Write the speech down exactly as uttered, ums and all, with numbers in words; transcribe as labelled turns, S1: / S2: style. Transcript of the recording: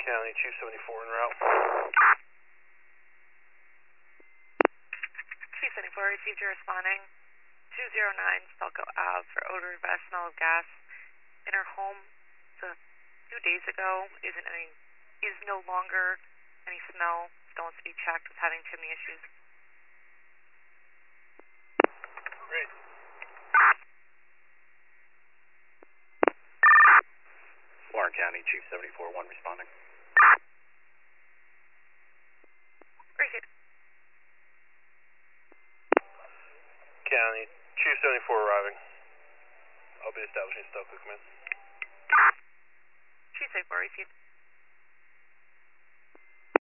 S1: County, Chief seventy-four en route.
S2: Chief seventy-four, received your responding. two zero nine Stelco Ave for odor, vast smell of gas in her home. So a few days ago, isn't any, is no longer any smell. Still wants to be checked, was having chimney issues.
S1: Great.
S3: Warren County, Chief seventy-four one responding.
S2: Received.
S1: County, Chief seventy-four arriving. I'll be establishing Stelco command.
S2: Chief seventy-four, received.